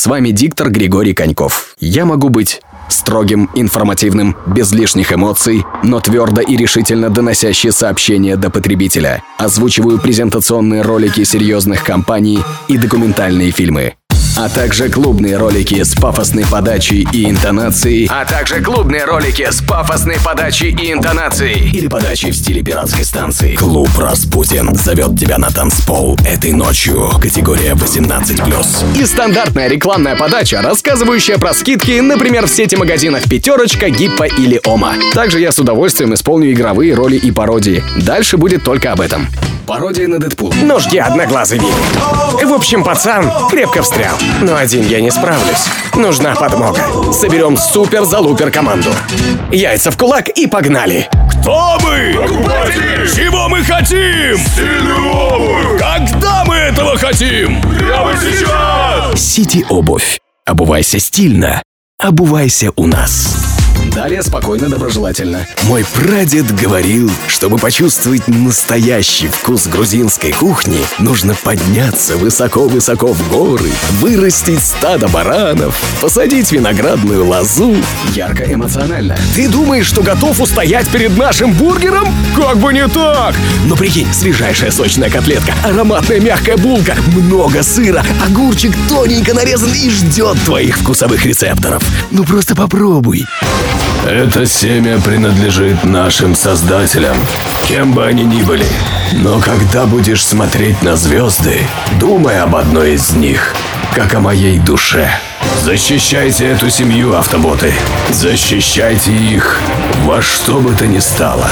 С вами диктор Григорий Коньков. Я могу быть строгим, информативным, без лишних эмоций, но твердо и решительно доносящий сообщения до потребителя. Озвучиваю презентационные ролики серьезных компаний и документальные фильмы. А также клубные ролики с пафосной подачей и интонацией. Или подачей в стиле пиратской станции. Клуб Распутин зовет тебя на танцпол этой ночью. Категория 18+. И стандартная рекламная подача, рассказывающая про скидки, например, в сети магазинах «Пятерочка», «Гиппо» или «Ома». Также я с удовольствием исполню игровые роли и пародии. Дальше будет только об этом. Пародия на Дэдпул. Ну жги, одноглазый Вилли. В общем, пацан крепко встрял. Но один я не справлюсь. Нужна подмога. Соберем супер-залупер команду. Яйца в кулак и погнали. Кто мы? Чего мы хотим? Сильную обувь! Когда мы этого хотим? Прямо сейчас! Сити Обувь. Обувайся стильно. Обувайся у нас. Далее спокойно, доброжелательно. Мой прадед говорил, чтобы почувствовать настоящий вкус грузинской кухни, нужно подняться высоко-высоко в горы, вырастить стадо баранов, посадить виноградную лозу. Ярко эмоционально. Ты думаешь, что готов устоять перед нашим бургером? Как бы не так! Но прикинь, свежайшая сочная котлетка, ароматная мягкая булка, много сыра, огурчик тоненько нарезан и ждет твоих вкусовых рецепторов. Ну просто попробуй. Это семя принадлежит нашим создателям, кем бы они ни были. Но когда будешь смотреть на звезды, думай об одной из них, как о моей душе. Защищайте эту семью, автоботы. Защищайте их во что бы то ни стало.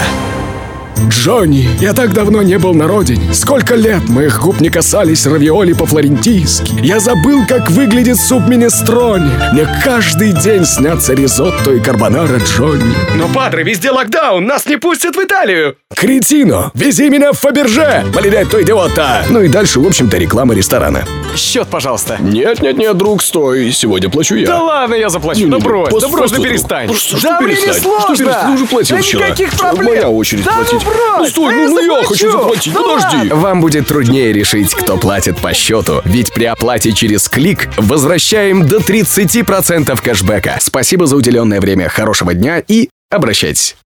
Джонни, я так давно не был на родине. Сколько лет моих губ не касались равиоли по-флорентийски. Я забыл, как выглядит суп минестрони. Мне каждый день снятся ризотто и карбонара, Джонни. Но, падре, везде локдаун, нас не пустят в Италию. Кретино, вези меня в Фаберже, малидетто идиота. Ну и дальше, в общем-то, реклама ресторана. Счет, пожалуйста. Нет, друг, стой, сегодня плачу я. Да ладно, я заплачу. Да брось, просто перестань. Да мне не сложно. Ты уже платил вчера. Никаких проблем. Моя очередь платить. Ну стой, я хочу заплатить, подожди. Вам будет труднее решить, кто платит по счету, ведь при оплате через клик возвращаем до 30% кэшбэка. Спасибо за уделенное время, хорошего дня и обращайтесь.